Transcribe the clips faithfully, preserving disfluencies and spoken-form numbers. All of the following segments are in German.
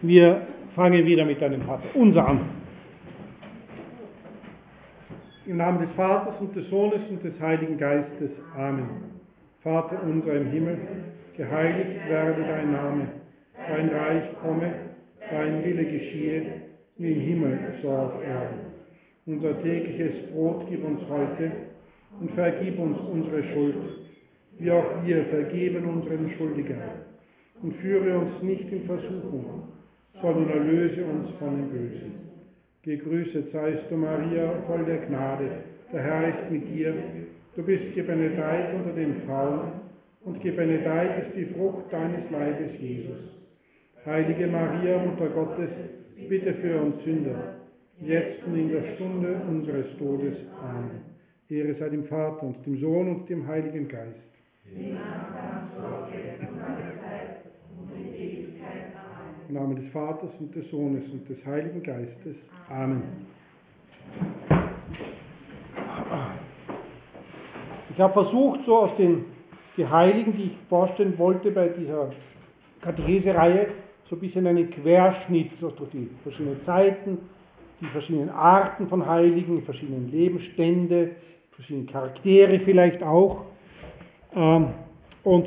Wir fangen wieder mit einem Vater unser an. Im Namen des Vaters und des Sohnes und des Heiligen Geistes. Amen. Vater unser im Himmel, geheiligt werde dein Name. Dein Reich komme, dein Wille geschehe, wie im Himmel, so auf Erden. Unser tägliches Brot gib uns heute und vergib uns unsere Schuld, wie auch wir vergeben unseren Schuldigern. Und führe uns nicht in Versuchung, sondern erlöse uns von dem Bösen. Gegrüßet seist du, Maria, voll der Gnade, der Herr ist mit dir. Du bist gebenedeit unter den Frauen, und gebenedeit ist die Frucht deines Leibes, Jesus. Heilige Maria, Mutter Gottes, bitte für uns Sünder, jetzt und in der Stunde unseres Todes. Amen. Ehre sei dem Vater und dem Sohn und dem Heiligen Geist. Im Namen des Vaters und des Sohnes und des Heiligen Geistes. Amen. Ich habe versucht, so aus den Heiligen, die ich vorstellen wollte bei dieser Katechese-Reihe, so ein bisschen einen Querschnitt so durch die verschiedenen Zeiten, die verschiedenen Arten von Heiligen, die verschiedenen Lebensstände, verschiedene Charaktere vielleicht auch. Und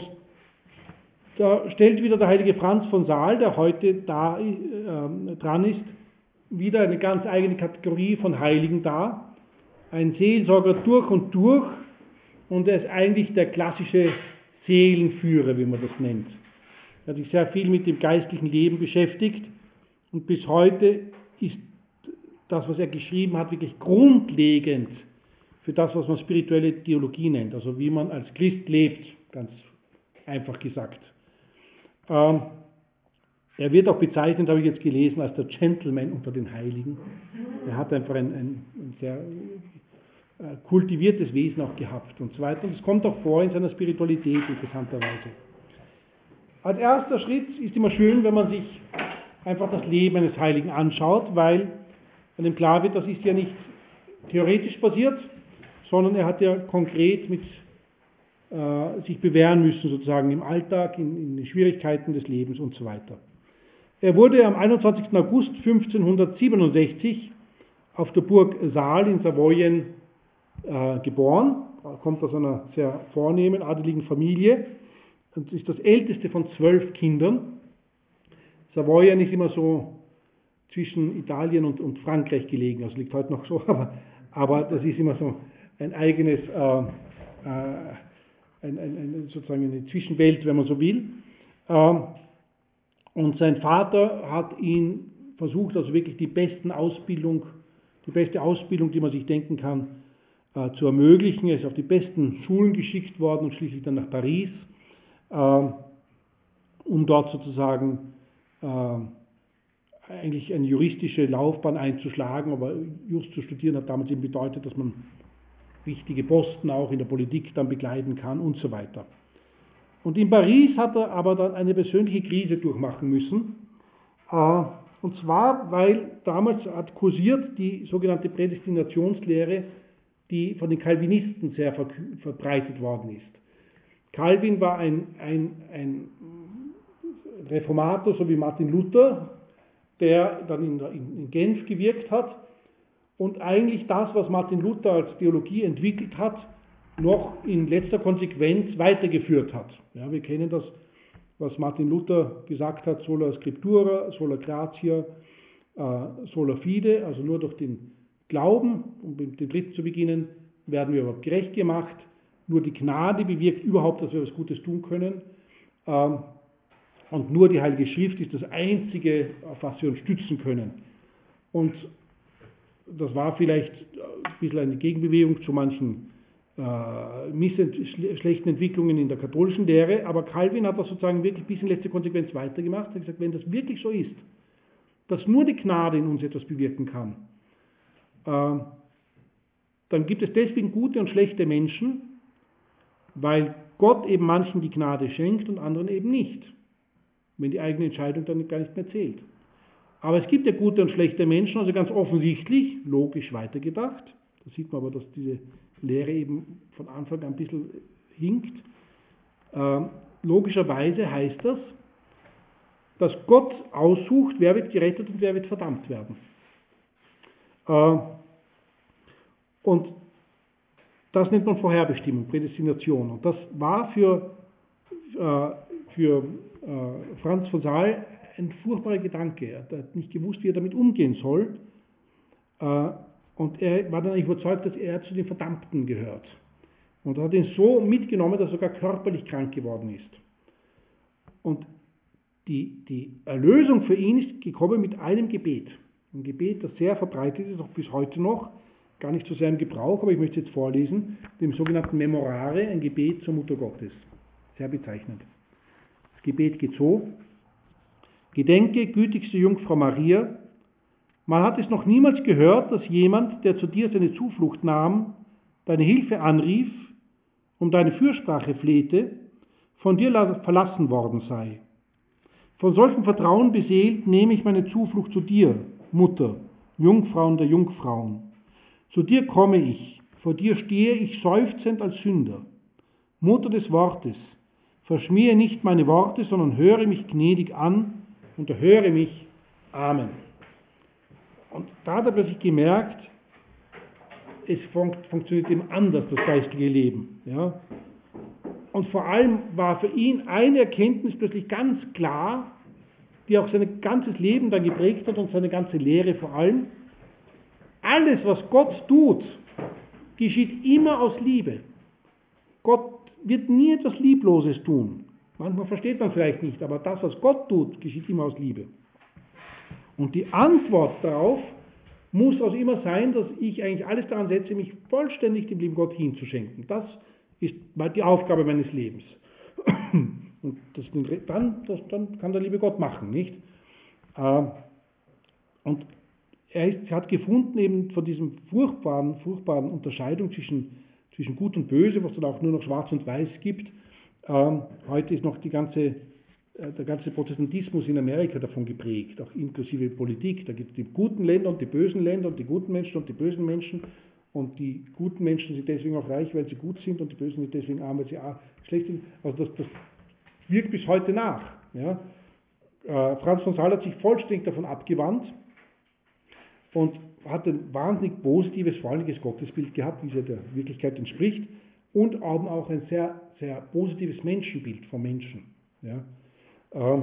da stellt wieder der heilige Franz von Sales, der heute da äh, dran ist, wieder eine ganz eigene Kategorie von Heiligen dar. Ein Seelsorger durch und durch, und er ist eigentlich der klassische Seelenführer, wie man das nennt. Er hat sich sehr viel mit dem geistlichen Leben beschäftigt, und bis heute ist das, was er geschrieben hat, wirklich grundlegend für das, was man spirituelle Theologie nennt, also wie man als Christ lebt, ganz einfach gesagt. Ähm, er wird auch bezeichnet, habe ich jetzt gelesen, als der Gentleman unter den Heiligen. Er hat einfach ein, ein, ein sehr äh, kultiviertes Wesen auch gehabt und so weiter. Und es kommt auch vor in seiner Spiritualität interessanterweise. Als erster Schritt ist immer schön, wenn man sich einfach das Leben eines Heiligen anschaut, weil einem klar wird, das ist ja nicht theoretisch basiert, sondern er hat ja konkret mit äh, sich bewähren müssen, sozusagen im Alltag, in, in den Schwierigkeiten des Lebens und so weiter. Er wurde am einundzwanzigsten August fünfzehnhundertsiebenundsechzig auf der Burg Sales in Savoyen äh, geboren. Er kommt aus einer sehr vornehmen, adeligen Familie und ist das älteste von zwölf Kindern. Savoyen ist immer so zwischen Italien und, und Frankreich gelegen, also liegt heute noch so, aber, aber das ist immer so ein eigenes, äh, äh, ein, ein, ein, sozusagen eine Zwischenwelt, wenn man so will. Ähm, und sein Vater hat ihn versucht, also wirklich die besten Ausbildung, die beste Ausbildung, die man sich denken kann, äh, zu ermöglichen. Er ist auf die besten Schulen geschickt worden und schließlich dann nach Paris, äh, um dort sozusagen äh, eigentlich eine juristische Laufbahn einzuschlagen, aber Just zu studieren hat damals eben bedeutet, dass man wichtige Posten auch in der Politik dann begleiten kann und so weiter. Und in Paris hat er aber dann eine persönliche Krise durchmachen müssen, und zwar, weil damals hat kursiert die sogenannte Prädestinationslehre, die von den Calvinisten sehr verbreitet worden ist. Calvin war ein, ein, ein Reformator, so wie Martin Luther, der dann in, in Genf gewirkt hat und eigentlich das, was Martin Luther als Theologie entwickelt hat, noch in letzter Konsequenz weitergeführt hat. Ja, wir kennen das, was Martin Luther gesagt hat, sola scriptura, sola gratia, äh, sola fide, also nur durch den Glauben, um mit dem dritten zu beginnen, werden wir überhaupt gerecht gemacht. Nur die Gnade bewirkt überhaupt, dass wir was Gutes tun können. Ähm, und nur die Heilige Schrift ist das Einzige, auf was wir uns stützen können. Und das war vielleicht ein bisschen eine Gegenbewegung zu manchen äh, schlechten Entwicklungen in der katholischen Lehre, aber Calvin hat das sozusagen wirklich bis in letzte Konsequenz weitergemacht. Er hat gesagt, wenn das wirklich so ist, dass nur die Gnade in uns etwas bewirken kann, äh, dann gibt es deswegen gute und schlechte Menschen, weil Gott eben manchen die Gnade schenkt und anderen eben nicht, wenn die eigene Entscheidung dann gar nicht mehr zählt. Aber es gibt ja gute und schlechte Menschen, also ganz offensichtlich, logisch weitergedacht. Da sieht man aber, dass diese Lehre eben von Anfang an ein bisschen hinkt. Äh, logischerweise heißt das, dass Gott aussucht, wer wird gerettet und wer wird verdammt werden. Äh, und das nennt man Vorherbestimmung, Prädestination. Und das war für, äh, für äh, Franz von Sales ein furchtbarer Gedanke. Er hat nicht gewusst, wie er damit umgehen soll. Äh, und er war dann eigentlich überzeugt, dass er zu den Verdammten gehört. Und er hat ihn so mitgenommen, dass er sogar körperlich krank geworden ist. Und die, die Erlösung für ihn ist gekommen mit einem Gebet. Ein Gebet, das sehr verbreitet ist, auch bis heute noch, gar nicht so sehr im Gebrauch, aber ich möchte es jetzt vorlesen, dem sogenannten Memorare, ein Gebet zur Mutter Gottes. Sehr bezeichnend. Das Gebet geht so: Gedenke, gütigste Jungfrau Maria, man hat es noch niemals gehört, dass jemand, der zu dir seine Zuflucht nahm, deine Hilfe anrief, um deine Fürsprache flehte, von dir verlassen worden sei. Von solchem Vertrauen beseelt nehme ich meine Zuflucht zu dir, Mutter, Jungfrauen der Jungfrauen. Zu dir komme ich, vor dir stehe ich seufzend als Sünder. Mutter des Wortes, verschmähe nicht meine Worte, sondern höre mich gnädig an und erhöre mich. Amen. Und da hat er plötzlich gemerkt, es fun- funktioniert eben anders, das geistige Leben. Ja? Und vor allem war für ihn eine Erkenntnis plötzlich ganz klar, die auch sein ganzes Leben dann geprägt hat und seine ganze Lehre vor allem. Alles, was Gott tut, geschieht immer aus Liebe. Gott wird nie etwas Liebloses tun. Manchmal versteht man vielleicht nicht, aber das, was Gott tut, geschieht immer aus Liebe. Und die Antwort darauf muss also immer sein, dass ich eigentlich alles daran setze, mich vollständig dem lieben Gott hinzuschenken. Das ist die Aufgabe meines Lebens. Und das, dann, das, dann kann der liebe Gott machen, nicht? Und er ist, hat gefunden, eben von diesem furchtbaren, furchtbaren Unterscheidung zwischen, zwischen Gut und Böse, was dann auch nur noch Schwarz und Weiß gibt. Ähm, heute ist noch die ganze, äh, der ganze Protestantismus in Amerika davon geprägt, auch inklusive Politik. Da gibt es die guten Länder und die bösen Länder und die guten Menschen und die bösen Menschen. Und die guten Menschen sind deswegen auch reich, weil sie gut sind, und die bösen sind deswegen arm, weil sie schlecht sind. Also das, das wirkt bis heute nach. Ja? Äh, Franz von Sales hat sich vollständig davon abgewandt und hat ein wahnsinnig positives, freundliches Gottesbild gehabt, wie es ja der Wirklichkeit entspricht, und auch ein sehr, sehr positives Menschenbild vom Menschen. Ja. Ähm,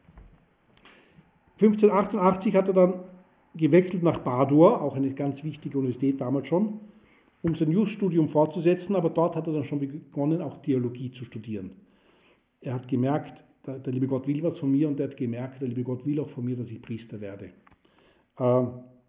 fünfzehnhundertachtundachtzig hat er dann gewechselt nach Padua, auch eine ganz wichtige Universität damals schon, um sein Jus-Studium fortzusetzen, aber dort hat er dann schon begonnen, auch Theologie zu studieren. Er hat gemerkt, der, der liebe Gott will was von mir, und er hat gemerkt, der liebe Gott will auch von mir, dass ich Priester werde. Ähm,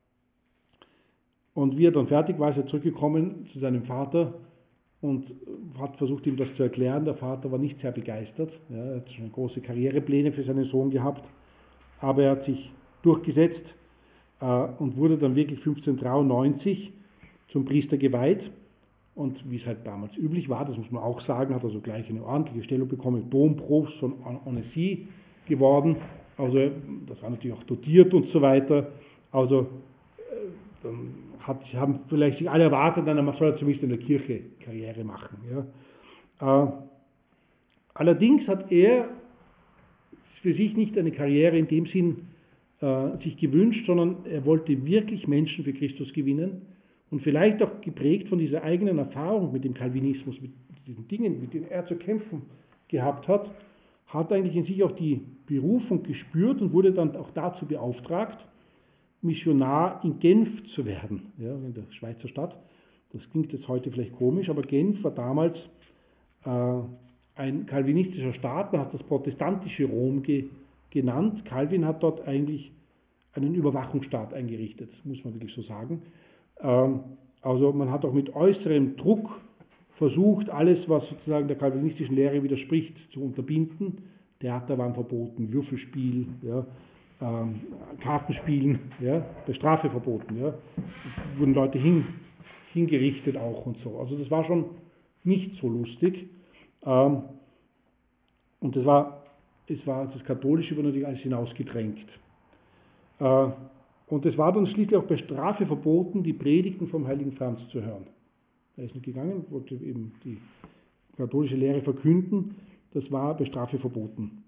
Und wie er dann fertig war, ist er zurückgekommen zu seinem Vater und hat versucht, ihm das zu erklären. Der Vater war nicht sehr begeistert. Ja, er hat schon große Karrierepläne für seinen Sohn gehabt, aber er hat sich durchgesetzt äh, und wurde dann wirklich fünfzehnhundertdreiundneunzig zum Priester geweiht. Und wie es halt damals üblich war, das muss man auch sagen, hat er so gleich eine ordentliche Stellung bekommen, Domprofst von Annecy geworden. Also das war natürlich auch dotiert und so weiter. Also dann hat, haben vielleicht sich alle erwartet, dann soll er zumindest in der Kirche Karriere machen. Ja. Äh, allerdings hat er für sich nicht eine Karriere in dem Sinn äh, sich gewünscht, sondern er wollte wirklich Menschen für Christus gewinnen, und vielleicht auch geprägt von dieser eigenen Erfahrung mit dem Calvinismus, mit diesen Dingen, mit denen er zu kämpfen gehabt hat, hat eigentlich in sich auch die Berufung gespürt und wurde dann auch dazu beauftragt, Missionar in Genf zu werden, ja, in der Schweizer Stadt. Das klingt jetzt heute vielleicht komisch, aber Genf war damals äh, ein calvinistischer Staat. Man hat das protestantische Rom ge, genannt. Calvin hat dort eigentlich einen Überwachungsstaat eingerichtet, das muss man wirklich so sagen. Ähm, also man hat auch mit äußerem Druck versucht, alles, was sozusagen der calvinistischen Lehre widerspricht, zu unterbinden. Theater waren verboten, Würfelspiel, ja, ähm, Kartenspielen, ja, bei Strafe verboten. Ja. Es wurden Leute hin, hingerichtet auch und so. Also das war schon nicht so lustig. Ähm, und das war, es war das Katholische war natürlich alles hinausgedrängt. Äh, und es war dann schließlich auch bei Strafe verboten, die Predigten vom heiligen Franz zu hören. Er ist nicht gegangen, wollte eben die katholische Lehre verkünden. Das war bei Strafe verboten.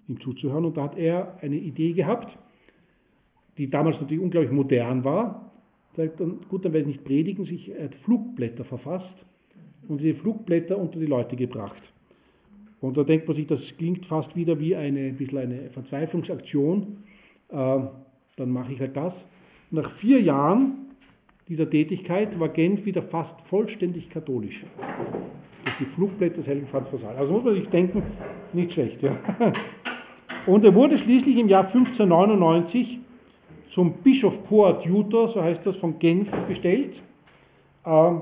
ihm zuzuhören. Und da hat er eine Idee gehabt, die damals natürlich unglaublich modern war. Er sagt dann, gut, dann werde ich nicht predigen, sich er hat Flugblätter verfasst und diese Flugblätter unter die Leute gebracht. Und da denkt man sich, das klingt fast wieder wie eine, ein bisschen eine Verzweiflungsaktion. Äh, dann mache ich halt das. Nach vier Jahren dieser Tätigkeit war Genf wieder fast vollständig katholisch. Durch die Flugblätter des heiligen Franz von Sales. Also muss man sich denken, nicht schlecht. Ja. Und er wurde schließlich im Jahr fünfzehnhundertneunundneunzig zum Bischof Coadjutor, so heißt das, von Genf bestellt. Ähm,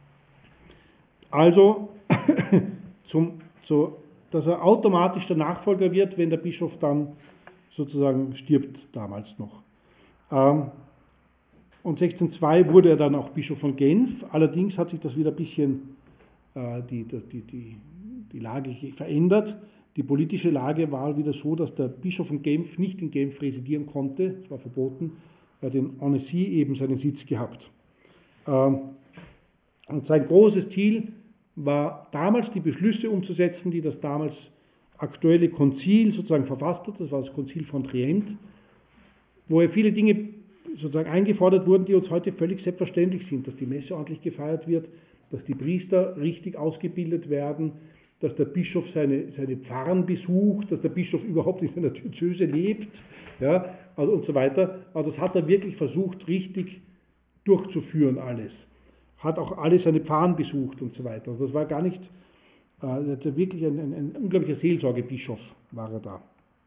also, zum, so, dass er automatisch der Nachfolger wird, wenn der Bischof dann sozusagen stirbt, damals noch. Ähm, und sechzehnhundertzwei wurde er dann auch Bischof von Genf. Allerdings hat sich das wieder ein bisschen, äh, die, die, die, die Lage verändert. Die politische Lage war wieder so, dass der Bischof von Genf nicht in Genf residieren konnte. Es war verboten. Er hat in Annecy eben seinen Sitz gehabt. Ähm, und sein großes Ziel war damals, die Beschlüsse umzusetzen, die das damals aktuelle Konzil sozusagen verfasst hat. Das war das Konzil von Trient, wo er viele Dinge sozusagen eingefordert wurden, die uns heute völlig selbstverständlich sind, dass die Messe ordentlich gefeiert wird, dass die Priester richtig ausgebildet werden, dass der Bischof seine, seine Pfarren besucht, dass der Bischof überhaupt in seiner Diözese lebt, ja, also und so weiter. Also das hat er wirklich versucht, richtig durchzuführen alles. Hat auch alle seine Pfarren besucht und so weiter. Also das war gar nicht, äh, wirklich ein, ein, ein unglaublicher Seelsorgebischof war er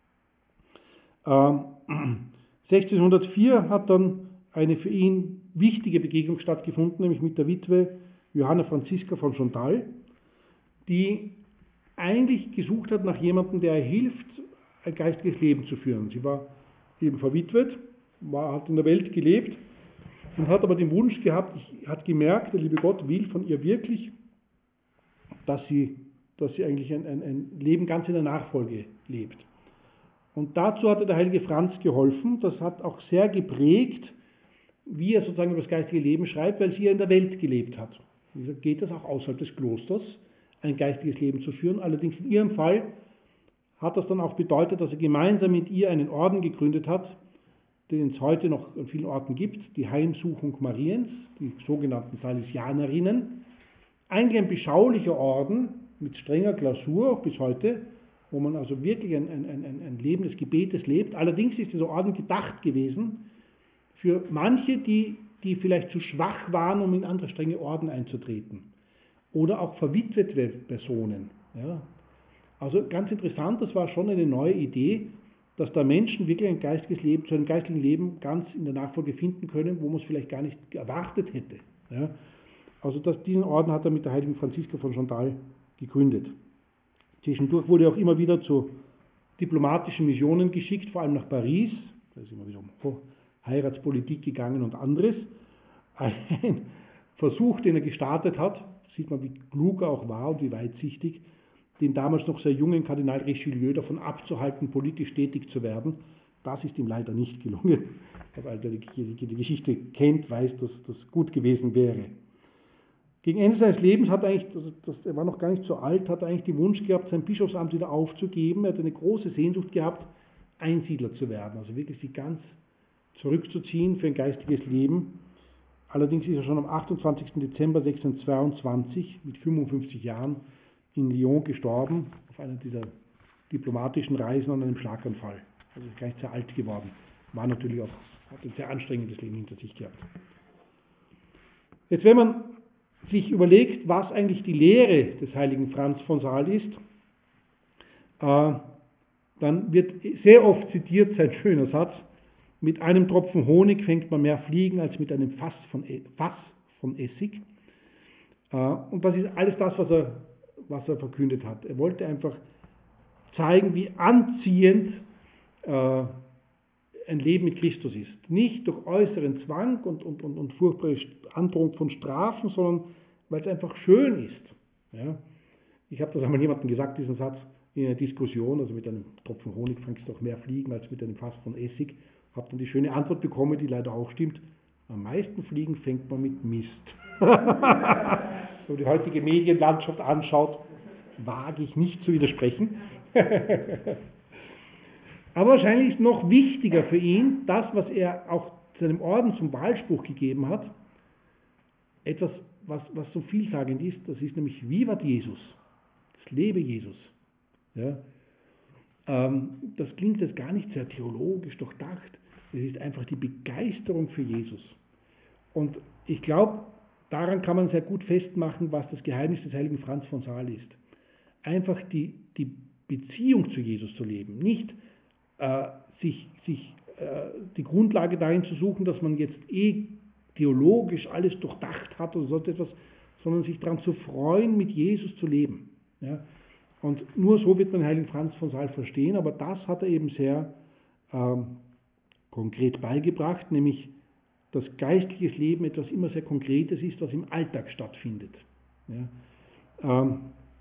da. Ähm, sechzehnhundertvier hat dann eine für ihn wichtige Begegnung stattgefunden, nämlich mit der Witwe Johanna Franziska von Chantal, die eigentlich gesucht hat nach jemandem, der hilft, ein geistiges Leben zu führen. Sie war eben verwitwet, war, hat in der Welt gelebt und hat aber den Wunsch gehabt, ich, hat gemerkt, der liebe Gott will von ihr wirklich, dass sie, dass sie eigentlich ein, ein, ein Leben ganz in der Nachfolge lebt. Und dazu hat der heilige Franz geholfen. Das hat auch sehr geprägt, wie er sozusagen über das geistige Leben schreibt, weil sie ja in der Welt gelebt hat. Wie gesagt, geht das auch außerhalb des Klosters, ein geistiges Leben zu führen. Allerdings in ihrem Fall hat das dann auch bedeutet, dass er gemeinsam mit ihr einen Orden gegründet hat, den es heute noch an vielen Orten gibt, die Heimsuchung Mariens, die sogenannten Salesianerinnen. Eigentlich ein beschaulicher Orden mit strenger Klausur, auch bis heute, wo man also wirklich ein, ein, ein, ein Leben des Gebetes lebt. Allerdings ist dieser Orden gedacht gewesen für manche, die, die vielleicht zu schwach waren, um in andere strenge Orden einzutreten. Oder auch verwitwete Personen. Ja. Also ganz interessant, das war schon eine neue Idee, dass da Menschen wirklich ein geistiges Leben, zu einem geistlichen Leben ganz in der Nachfolge finden können, wo man es vielleicht gar nicht erwartet hätte. Ja. Also das, diesen Orden hat er mit der heiligen Franziska von Chantal gegründet. Zwischendurch wurde er auch immer wieder zu diplomatischen Missionen geschickt, vor allem nach Paris. Da ist immer wieder um Heiratspolitik gegangen und anderes. Ein Versuch, den er gestartet hat, sieht man, wie klug er auch war und wie weitsichtig, den damals noch sehr jungen Kardinal Richelieu davon abzuhalten, politisch tätig zu werden. Das ist ihm leider nicht gelungen. Aber wer die Geschichte kennt, weiß, dass das gut gewesen wäre. Gegen Ende seines Lebens hat er eigentlich, das, das, er war noch gar nicht so alt, hat er eigentlich den Wunsch gehabt, sein Bischofsamt wieder aufzugeben. Er hat eine große Sehnsucht gehabt, Einsiedler zu werden, also wirklich sich ganz zurückzuziehen für ein geistiges Leben. Allerdings ist er schon am achtundzwanzigsten Dezember sechzehnhundertzweiundzwanzig mit fünfundfünfzig Jahren in Lyon gestorben, auf einer dieser diplomatischen Reisen an einem Schlaganfall. Also ist gleich sehr alt geworden. War natürlich auch, hat ein sehr anstrengendes Leben hinter sich gehabt. Jetzt, wenn man sich überlegt, was eigentlich die Lehre des heiligen Franz von Sales ist, äh, dann wird sehr oft zitiert sein schöner Satz: Mit einem Tropfen Honig fängt man mehr Fliegen als mit einem Fass von, Fass von Essig. Äh, und das ist alles das, was er, was er verkündet hat. Er wollte einfach zeigen, wie anziehend äh, ein Leben mit Christus ist. Nicht durch äußeren Zwang und, und, und, und furchtbare Androhung von Strafen, sondern weil es einfach schön ist. Ja? Ich habe das einmal jemandem gesagt, diesen Satz, in einer Diskussion, also mit einem Tropfen Honig fängst du doch mehr Fliegen als mit einem Fass von Essig. Habe dann die schöne Antwort bekommen, die leider auch stimmt: Am meisten Fliegen fängt man mit Mist. Wenn man die heutige Medienlandschaft anschaut, wage ich nicht zu widersprechen. Aber wahrscheinlich ist noch wichtiger für ihn das, was er auch seinem Orden zum Wahlspruch gegeben hat, etwas, was, was so vielsagend ist, das ist nämlich Vivat Jesus, das lebe Jesus. Ja? Ähm, das klingt jetzt gar nicht sehr theologisch durchdacht, es ist einfach die Begeisterung für Jesus. Und ich glaube, daran kann man sehr gut festmachen, was das Geheimnis des heiligen Franz von Sales ist. Einfach die, die Beziehung zu Jesus zu leben, nicht äh, sich, sich äh, die Grundlage darin zu suchen, dass man jetzt eh theologisch alles durchdacht hat oder so etwas, sondern sich daran zu freuen, mit Jesus zu leben. Ja? Und nur so wird man den heiligen Franz von Sales verstehen, aber das hat er eben sehr ähm, konkret beigebracht, nämlich dass geistliches Leben etwas immer sehr Konkretes ist, was im Alltag stattfindet. Ja? Ähm,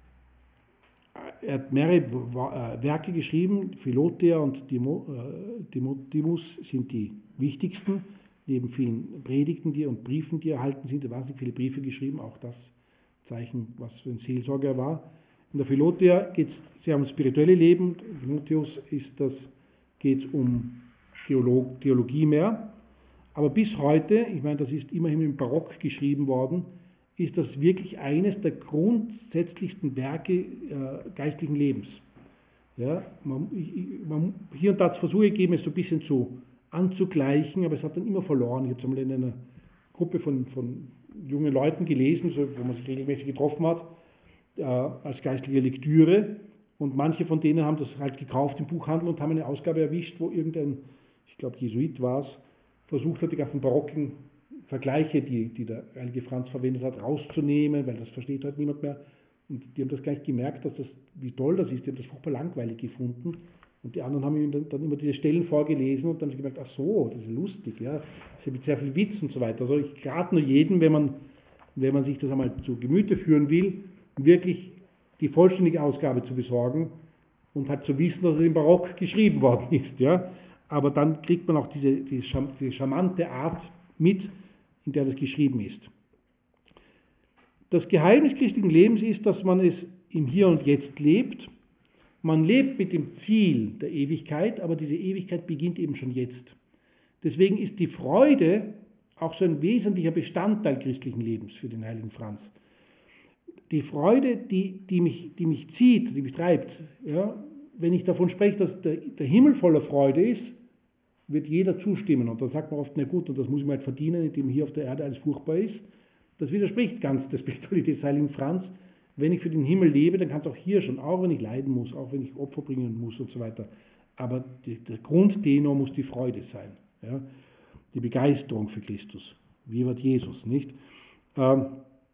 er hat mehrere Werke geschrieben, Philothea und Timotheus sind die wichtigsten, neben vielen Predigten die und Briefen, die erhalten sind. Er hat wahnsinnig viele Briefe geschrieben, auch das Zeichen, was für ein Seelsorger war. In der Philothea geht es sehr um das spirituelle Leben, in Timotheus geht es um Theolog, Theologie mehr. Aber bis heute, ich meine, das ist immerhin im Barock geschrieben worden, ist das wirklich eines der grundsätzlichsten Werke äh, geistlichen Lebens. Ja, man, ich, man, hier und da hat es Versuche gegeben, es so ein bisschen zu, anzugleichen, aber es hat dann immer verloren. Ich habe es einmal in einer Gruppe von, von jungen Leuten gelesen, so, wo man sich regelmäßig getroffen hat, äh, als geistliche Lektüre. Und manche von denen haben das halt gekauft im Buchhandel und haben eine Ausgabe erwischt, wo irgendein, ich glaube Jesuit war es, versucht hat, die ganzen barocken Vergleiche, die, die der heilige Franz verwendet hat, rauszunehmen, weil das versteht heute niemand mehr. Und die haben das gleich gemerkt, dass das, wie toll das ist, die haben das furchtbar langweilig gefunden. Und die anderen haben ihm dann, dann immer diese Stellen vorgelesen und dann haben sie gemerkt, ach so, das ist lustig, ja, das ist mit sehr viel Witz und so weiter. Also ich rate nur jedem, wenn man, wenn man sich das einmal zu Gemüte führen will, wirklich die vollständige Ausgabe zu besorgen und halt zu wissen, dass es im Barock geschrieben worden ist, ja. Aber dann kriegt man auch diese, diese, diese charmante Art mit, in der das geschrieben ist. Das Geheimnis christlichen Lebens ist, dass man es im Hier und Jetzt lebt. Man lebt mit dem Ziel der Ewigkeit, aber diese Ewigkeit beginnt eben schon jetzt. Deswegen ist die Freude auch so ein wesentlicher Bestandteil christlichen Lebens für den heiligen Franz. Die Freude, die, die, mich, die mich zieht, die mich treibt, ja, wenn ich davon spreche, dass der, der Himmel voller Freude ist, wird jeder zustimmen. Und dann sagt man oft, na gut, und das muss ich mir halt verdienen, indem hier auf der Erde alles furchtbar ist. Das widerspricht ganz der Spiritualität des heiligen Franz. Wenn ich für den Himmel lebe, dann kann es auch hier schon, auch wenn ich leiden muss, auch wenn ich Opfer bringen muss und so weiter. Aber die, der Grundtenor muss die Freude sein. Ja? Die Begeisterung für Christus. Vivat Jesus, nicht? Ähm,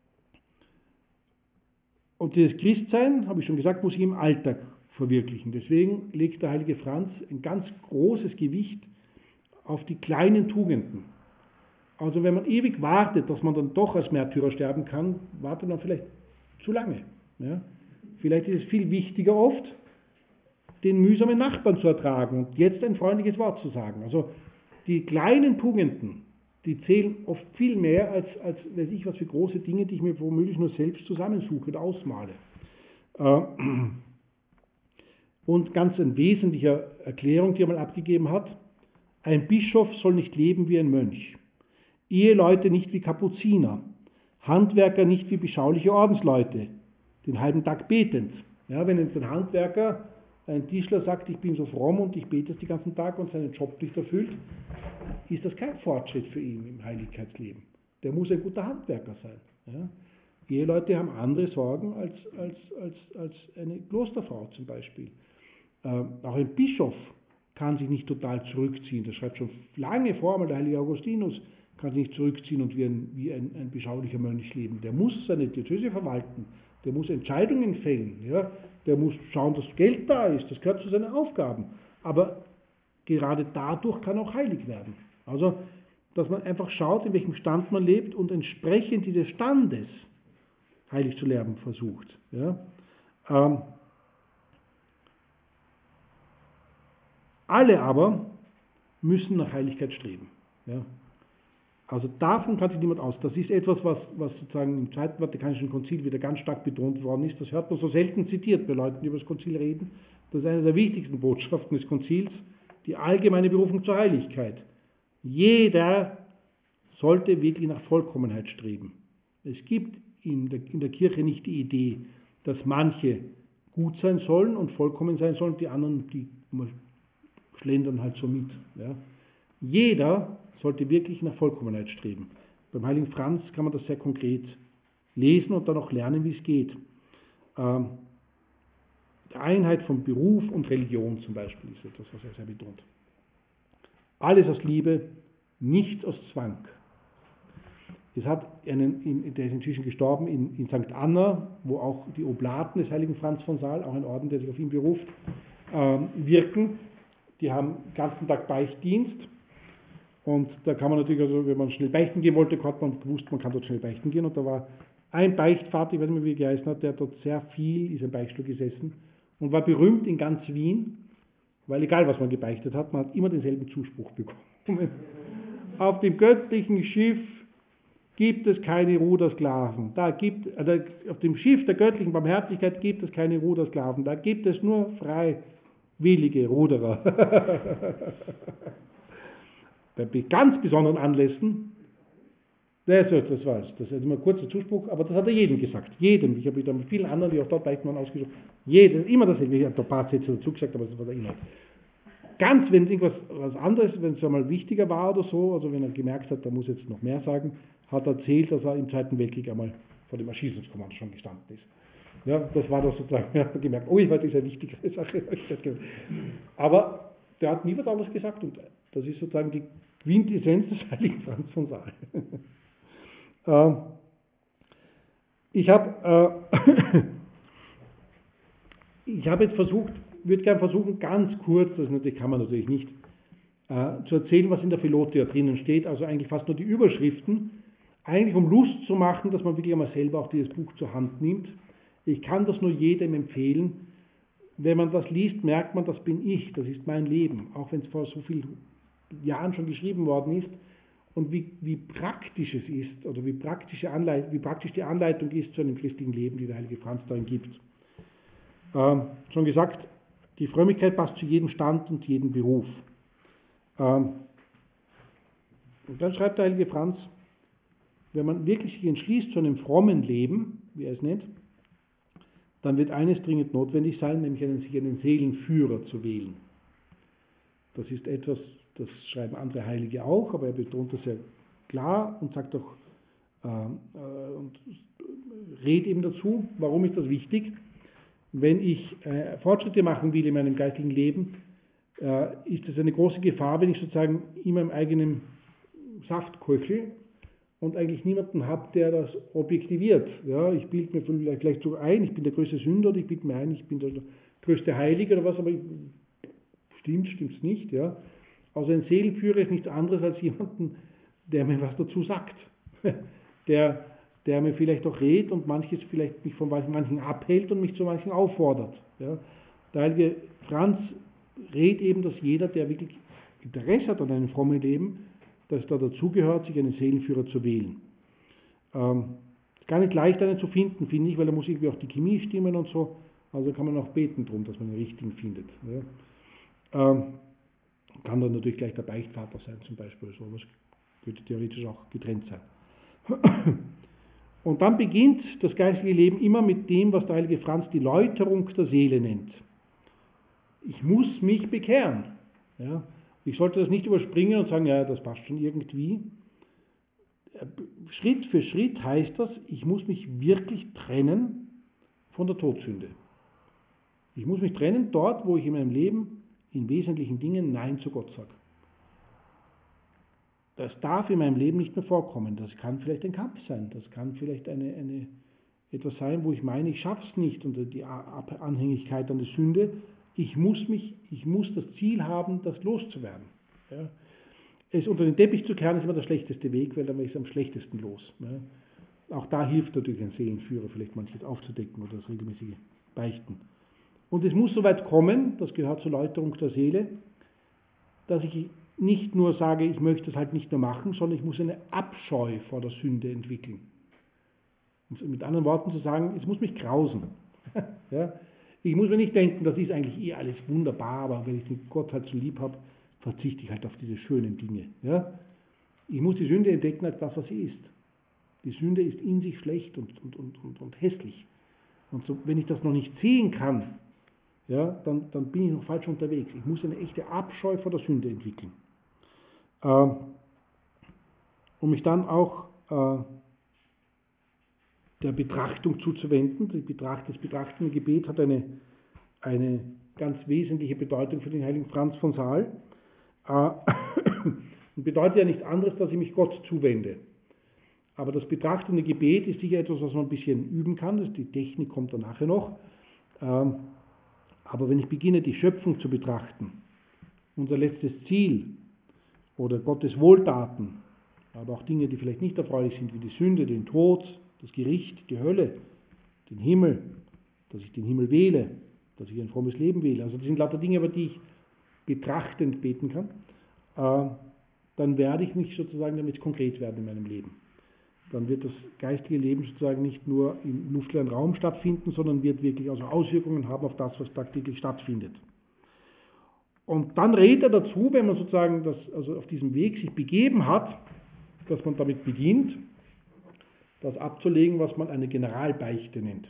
und dieses Christsein, habe ich schon gesagt, muss ich im Alltag verwirklichen. Deswegen legt der heilige Franz ein ganz großes Gewicht auf die kleinen Tugenden. Also wenn man ewig wartet, dass man dann doch als Märtyrer sterben kann, wartet man vielleicht zu lange. Ja? Vielleicht ist es viel wichtiger oft, den mühsamen Nachbarn zu ertragen und jetzt ein freundliches Wort zu sagen. Also die kleinen Tugenden, die zählen oft viel mehr als, als weiß ich was für große Dinge, die ich mir womöglich nur selbst zusammensuche und ausmale. Und ganz eine wesentliche Erklärung, die er mal abgegeben hat: Ein Bischof soll nicht leben wie ein Mönch, Eheleute nicht wie Kapuziner, Handwerker nicht wie beschauliche Ordensleute, den halben Tag betend. Ja, wenn jetzt ein Handwerker, ein Tischler sagt, ich bin so fromm und ich bete es den ganzen Tag und seinen Job nicht erfüllt, ist das kein Fortschritt für ihn im Heiligkeitsleben. Der muss ein guter Handwerker sein. Ja. Eheleute haben andere Sorgen als, als, als, als eine Klosterfrau zum Beispiel. Ähm, auch ein Bischof kann sich nicht total zurückziehen. Das schreibt schon lange vor, mal der heilige Augustinus, kann sich nicht zurückziehen und wie ein, wie ein, ein beschaulicher Mönch leben. Der muss seine Diözese verwalten, der muss Entscheidungen fällen, ja? Der muss schauen, dass Geld da ist, das gehört zu seinen Aufgaben. Aber gerade dadurch kann auch heilig werden. Also, dass man einfach schaut, in welchem Stand man lebt und entsprechend dieses Standes heilig zu leben versucht. Ja? Ähm, alle aber müssen nach Heiligkeit streben. Ja? Also davon kann sich niemand aus. Das ist etwas, was, was sozusagen im Zweiten Vatikanischen Konzil wieder ganz stark betont worden ist. Das hört man so selten zitiert bei Leuten, die über das Konzil reden. Das ist eine der wichtigsten Botschaften des Konzils. die allgemeine Berufung zur Heiligkeit. Jeder sollte wirklich nach Vollkommenheit streben. Es gibt in der, in der Kirche nicht die Idee, dass manche gut sein sollen und vollkommen sein sollen, die anderen, die schlendern halt so mit. Ja. Jeder sollte wirklich nach Vollkommenheit streben. Beim heiligen Franz kann man das sehr konkret lesen und dann auch lernen, wie es geht. Ähm, die Einheit von Beruf und Religion zum Beispiel ist etwas, was er sehr betont. Alles aus Liebe, nicht aus Zwang. Es hat einen, der ist inzwischen gestorben, in, in Sankt Anna, wo auch die Oblaten des heiligen Franz von Sales, auch ein Orden, der sich auf ihn beruft, ähm, wirken. Die haben den ganzen Tag Beichtdienst. Und da kann man natürlich, also wenn man schnell beichten gehen wollte, hat man gewusst, man kann dort schnell beichten gehen. Und da war ein Beichtvater, ich weiß nicht mehr, wie er geheißen hat, der hat dort sehr viel, ist im Beichtstuhl gesessen und war berühmt in ganz Wien, weil egal was man gebeichtet hat, man hat immer denselben Zuspruch bekommen. Auf dem göttlichen Schiff gibt es keine Rudersklaven. Da gibt, also auf dem Schiff der göttlichen Barmherzigkeit gibt es keine Rudersklaven. Da gibt es nur freiwillige Ruderer. Bei ganz besonderen Anlässen, das, das war es. Das ist immer ein kurzer Zuspruch, aber das hat er jedem gesagt. Jedem. Ich habe wieder mit vielen anderen, die auch dort beichten waren, ausgesucht. Jedem, immer dasselbe. Ich habe ein paar Sätze dazu gesagt, aber das war der Inhalt. Ganz, wenn irgendwas was anderes, wenn es einmal wichtiger war oder so, also wenn er gemerkt hat, da muss jetzt noch mehr sagen, hat er erzählt, dass er im Zweiten Weltkrieg einmal vor dem Erschießungskommando schon gestanden ist. Ja, das war das sozusagen, er hat gemerkt, oh, heute ist eine wichtigere Sache. Aber der hat nie was anderes gesagt und das ist sozusagen die Quintessenz des heiligen Franz von Sales. äh, ich habe äh, ich habe jetzt versucht, würde gerne versuchen, ganz kurz, das natürlich kann man natürlich nicht, äh, zu erzählen, was in der Philothea drinnen steht, also eigentlich fast nur die Überschriften, eigentlich um Lust zu machen, dass man wirklich einmal selber auch dieses Buch zur Hand nimmt. Ich kann das nur jedem empfehlen. Wenn man das liest, merkt man, das bin ich, das ist mein Leben, auch wenn es vor so vielen Jahren schon geschrieben worden ist. Und wie, wie praktisch es ist, oder wie, praktische Anleit- wie praktisch die Anleitung ist zu einem christlichen Leben, die der heilige Franz darin gibt. Ähm, schon gesagt, die Frömmigkeit passt zu jedem Stand und jedem Beruf. Ähm, und dann schreibt der heilige Franz, wenn man wirklich sich entschließt zu einem frommen Leben, wie er es nennt, dann wird eines dringend notwendig sein, nämlich einen, sich einen Seelenführer zu wählen. Das ist etwas, das schreiben andere Heilige auch, aber er betont das sehr klar und sagt auch, äh, äh, und redet eben dazu, warum ist das wichtig? Wenn ich äh, Fortschritte machen will in meinem geistlichen Leben, äh, ist es eine große Gefahr, wenn ich sozusagen in meinem eigenen Saft köchel und eigentlich niemanden habe, der das objektiviert. Ja, ich bilde mir vielleicht, vielleicht so ein, ich bin der größte Sünder, oder ich bilde mir ein, ich bin der größte Heilige oder was, aber ich, stimmt, stimmt es nicht. Ja. Also ein Seelenführer ist nichts anderes als jemanden, der mir was dazu sagt, der der mir vielleicht auch redet und manches vielleicht mich von manchen abhält und mich zu manchen auffordert. Ja. Der heilige Franz redet eben, dass jeder, der wirklich Interesse hat an einem frommen Leben, dass da dazugehört, sich einen Seelenführer zu wählen. Ähm, gar nicht leicht, einen zu finden, finde ich, weil da muss irgendwie auch die Chemie stimmen und so. Also kann man auch beten drum, dass man den richtigen findet. Ja. Ähm, kann dann natürlich gleich der Beichtvater sein, zum Beispiel. So was könnte theoretisch auch getrennt sein. Und dann beginnt das geistliche Leben immer mit dem, was der heilige Franz die Läuterung der Seele nennt. Ich muss mich bekehren. Ja. Ich sollte das nicht überspringen und sagen, ja, das passt schon irgendwie. Schritt für Schritt heißt das, ich muss mich wirklich trennen von der Todsünde. Ich muss mich trennen dort, wo ich in meinem Leben in wesentlichen Dingen Nein zu Gott sage. Das darf in meinem Leben nicht mehr vorkommen. Das kann vielleicht ein Kampf sein. Das kann vielleicht eine, eine, etwas sein, wo ich meine, ich schaffe es nicht unter die Anhängigkeit an die Sünde. Ich muss, mich, ich muss das Ziel haben, das loszuwerden. Ja. Es unter den Teppich zu kehren, ist immer der schlechteste Weg, weil dann ist es am schlechtesten los. Ja. Auch da hilft natürlich ein Seelenführer, vielleicht manches aufzudecken oder das regelmäßige Beichten. Und es muss so weit kommen, das gehört zur Läuterung der Seele, dass ich nicht nur sage, ich möchte es halt nicht mehr machen, sondern ich muss eine Abscheu vor der Sünde entwickeln. Um mit anderen Worten zu sagen, es muss mich grausen. Ja? Ich muss mir nicht denken, das ist eigentlich eh alles wunderbar, aber wenn ich den Gott halt so lieb habe, verzichte ich halt auf diese schönen Dinge. Ja? Ich muss die Sünde entdecken als das, was sie ist. Die Sünde ist in sich schlecht und, und, und, und, und hässlich. Und so, wenn ich das noch nicht sehen kann, ja, dann, dann bin ich noch falsch unterwegs. Ich muss eine echte Abscheu vor der Sünde entwickeln. Ähm, um mich dann auch äh, der Betrachtung zuzuwenden. Die Betracht, das betrachtende Gebet hat eine, eine ganz wesentliche Bedeutung für den heiligen Franz von Sales. Äh, und bedeutet ja nichts anderes, dass ich mich Gott zuwende. Aber das betrachtende Gebet ist sicher etwas, was man ein bisschen üben kann. Die Technik kommt dann nachher noch. Ähm, aber wenn ich beginne, die Schöpfung zu betrachten, unser letztes Ziel oder Gottes Wohltaten, aber auch Dinge, die vielleicht nicht erfreulich sind, wie die Sünde, den Tod, das Gericht, die Hölle, den Himmel, dass ich den Himmel wähle, dass ich ein frommes Leben wähle. Also das sind lauter Dinge, über die ich betrachtend beten kann. Äh, dann werde ich mich sozusagen damit konkret werden in meinem Leben. Dann wird das geistige Leben sozusagen nicht nur im luftleeren Raum stattfinden, sondern wird wirklich also Auswirkungen haben auf das, was tagtäglich stattfindet. Und dann rät er dazu, wenn man sozusagen das, also auf diesem Weg sich begeben hat, dass man damit beginnt, das abzulegen, was man eine Generalbeichte nennt.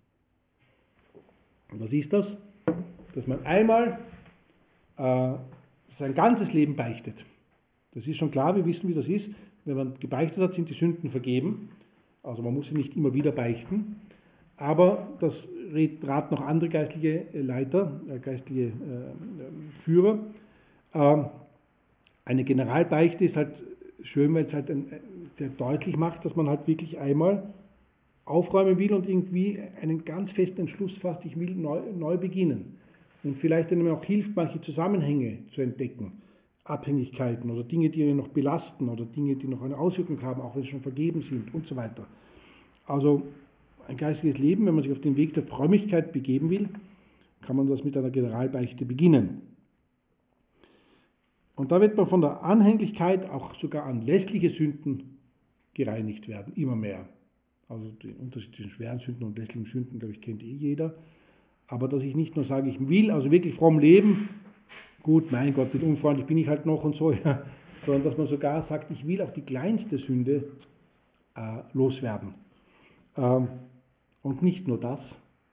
Und was ist das? Dass man einmal äh, sein ganzes Leben beichtet. Das ist schon klar, wir wissen, wie das ist. Wenn man gebeichtet hat, sind die Sünden vergeben. Also man muss sie nicht immer wieder beichten. Aber das raten noch andere geistliche Leiter, äh, geistliche äh, Führer. Ähm, eine Generalbeichte ist halt schön, weil es halt ein, sehr deutlich macht, dass man halt wirklich einmal aufräumen will und irgendwie einen ganz festen Entschluss fasst, ich will neu, neu beginnen. Und vielleicht einem auch hilft, manche Zusammenhänge zu entdecken. Abhängigkeiten oder Dinge, die ihn noch belasten oder Dinge, die noch eine Auswirkung haben, auch wenn sie schon vergeben sind und so weiter. Also ein geistiges Leben, wenn man sich auf den Weg der Frömmigkeit begeben will, kann man das mit einer Generalbeichte beginnen. Und da wird man von der Anhänglichkeit auch sogar an lästliche Sünden gereinigt werden, immer mehr. Also den Unterschied zwischen schweren Sünden und lästlichen Sünden, glaube ich, kennt eh jeder. Aber dass ich nicht nur sage, ich will also wirklich fromm leben, gut, mein Gott, mit unfreundlich bin ich halt noch und so, ja, sondern dass man sogar sagt, ich will auch die kleinste Sünde äh, loswerden. Ähm, und nicht nur das.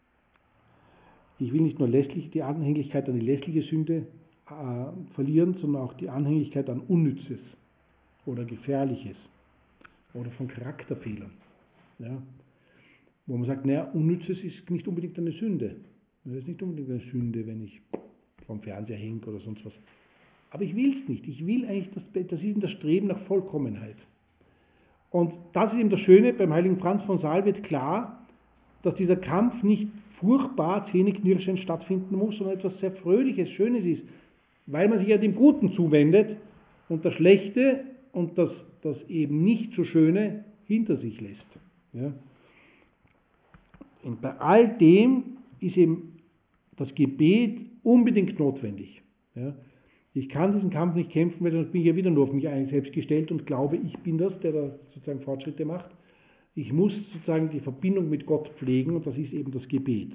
Ich will nicht nur lästlich, die Anhänglichkeit an die lästliche Sünde äh, verlieren, sondern auch die Anhänglichkeit an Unnützes oder Gefährliches oder von Charakterfehlern. Ja. Wo man sagt, naja, Unnützes ist nicht unbedingt eine Sünde. Es ist nicht unbedingt eine Sünde, wenn ich vom Fernseher hänge oder sonst was. Aber ich will es nicht. Ich will eigentlich, das, das ist eben das Streben nach Vollkommenheit. Und das ist eben das Schöne, beim heiligen Franz von Sales wird klar, dass dieser Kampf nicht furchtbar zähneknirschend stattfinden muss, sondern etwas sehr Fröhliches, Schönes ist, weil man sich ja dem Guten zuwendet und das Schlechte und das, das eben nicht so Schöne hinter sich lässt. Ja. Und bei all dem ist eben das Gebet unbedingt notwendig. Ja. Ich kann diesen Kampf nicht kämpfen, weil sonst bin ich ja wieder nur auf mich selbst gestellt und glaube, ich bin das, der da sozusagen Fortschritte macht. Ich muss sozusagen die Verbindung mit Gott pflegen und das ist eben das Gebet.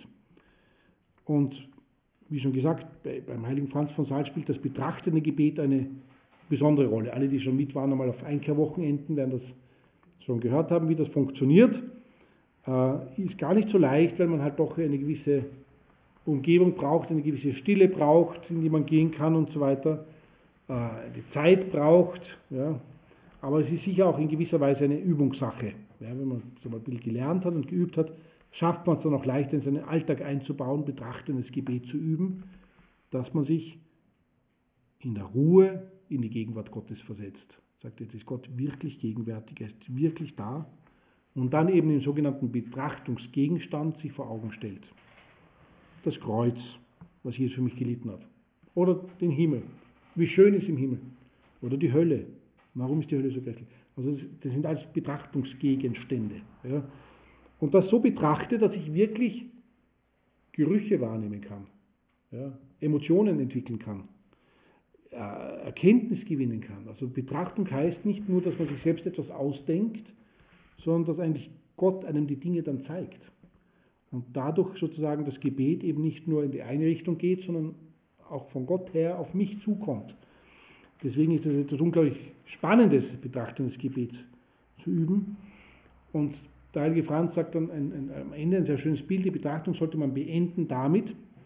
Und wie schon gesagt, bei, beim heiligen Franz von Sales spielt das betrachtende Gebet eine besondere Rolle. Alle, die schon mit waren, einmal auf Einkehrwochenenden, werden das schon gehört haben, wie das funktioniert. Äh, ist gar nicht so leicht, weil man halt doch eine gewisse Umgebung braucht, eine gewisse Stille braucht, in die man gehen kann und so weiter, äh, die Zeit braucht, ja. Aber es ist sicher auch in gewisser Weise eine Übungssache. Ja, wenn man so ein bisschen gelernt hat und geübt hat, schafft man es dann auch leichter in seinen Alltag einzubauen, betrachtendes Gebet zu üben, dass man sich in der Ruhe in die Gegenwart Gottes versetzt. Sagt, jetzt ist Gott wirklich gegenwärtig, er ist wirklich da und dann eben den sogenannten Betrachtungsgegenstand sich vor Augen stellt. Das Kreuz, was Jesus für mich gelitten hat. Oder den Himmel. Wie schön ist im Himmel. Oder die Hölle. Warum ist die Hölle so grässlich? Also das sind alles Betrachtungsgegenstände. Ja. Und das so betrachte, dass ich wirklich Gerüche wahrnehmen kann, ja, Emotionen entwickeln kann, äh, Erkenntnis gewinnen kann. Also Betrachtung heißt nicht nur, dass man sich selbst etwas ausdenkt, sondern dass eigentlich Gott einem die Dinge dann zeigt. Und dadurch sozusagen das Gebet eben nicht nur in die eine Richtung geht, sondern auch von Gott her auf mich zukommt. Deswegen ist es etwas unglaublich Spannendes, Betrachten des Gebets zu üben. Und der heilige Franz sagt dann ein, ein, am Ende ein sehr schönes Bild, die Betrachtung sollte man beenden damit,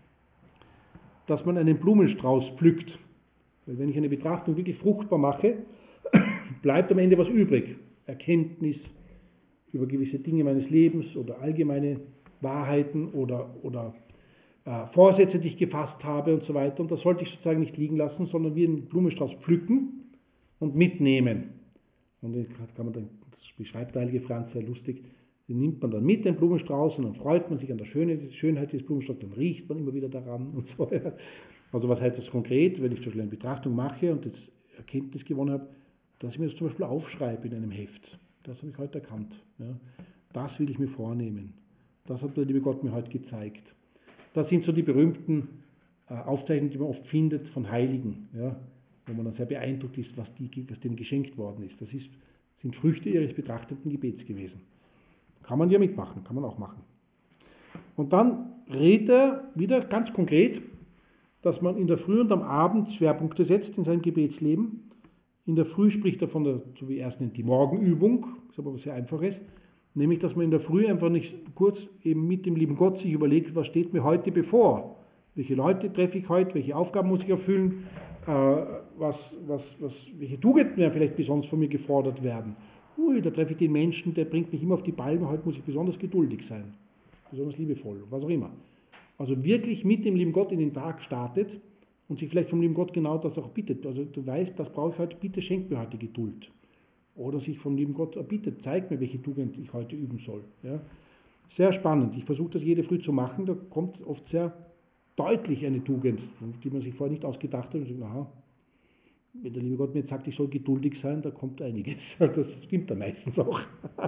dass man einen Blumenstrauß pflückt. Weil wenn ich eine Betrachtung wirklich fruchtbar mache, bleibt am Ende was übrig. Erkenntnis über gewisse Dinge meines Lebens oder allgemeine Wahrheiten oder, oder äh, Vorsätze, die ich gefasst habe und so weiter. Und das sollte ich sozusagen nicht liegen lassen, sondern wie einen Blumenstrauß pflücken und mitnehmen. Und den kann man dann, das beschreibt der heilige Franz sehr lustig, den nimmt man dann mit, den Blumenstrauß, und dann freut man sich an der Schönheit des Blumenstraußs, dann riecht man immer wieder daran und so weiter. Also was heißt das konkret, wenn ich zum Beispiel eine Betrachtung mache und jetzt Erkenntnis gewonnen habe, dass ich mir das zum Beispiel aufschreibe in einem Heft. Das habe ich heute erkannt. Ja. Das will ich mir vornehmen. Das hat der liebe Gott mir heute gezeigt. Das sind so die berühmten äh, Aufzeichnungen, die man oft findet von Heiligen, ja, wo man dann sehr beeindruckt ist, was, die, was denen geschenkt worden ist. Das ist, sind Früchte ihres betrachteten Gebets gewesen. Kann man ja mitmachen, kann man auch machen. Und dann redet er wieder ganz konkret, dass man in der Früh und am Abend Schwerpunkte setzt in sein Gebetsleben. In der Früh spricht er von der, so wie er es nennt, die Morgenübung, ist aber was sehr Einfaches, nämlich, dass man in der Früh einfach nicht kurz eben mit dem lieben Gott sich überlegt, was steht mir heute bevor? Welche Leute treffe ich heute? Welche Aufgaben muss ich erfüllen? Äh, was, was, was, welche Tugenden werden vielleicht besonders von mir gefordert werden? Ui, da treffe ich den Menschen, der bringt mich immer auf die Palme, heute muss ich besonders geduldig sein, besonders liebevoll, was auch immer. Also wirklich mit dem lieben Gott in den Tag startet und sich vielleicht vom lieben Gott genau das auch bittet. Also du weißt, das brauche ich heute, bitte schenk mir heute Geduld. Oder sich vom lieben Gott erbittet, zeig mir, welche Tugend ich heute üben soll. Ja. Sehr spannend. Ich versuche das jede Früh zu machen, da kommt oft sehr deutlich eine Tugend, die man sich vorher nicht ausgedacht hat. Und sagt, aha, wenn der liebe Gott mir jetzt sagt, ich soll geduldig sein, da kommt einiges. Das stimmt dann meistens auch.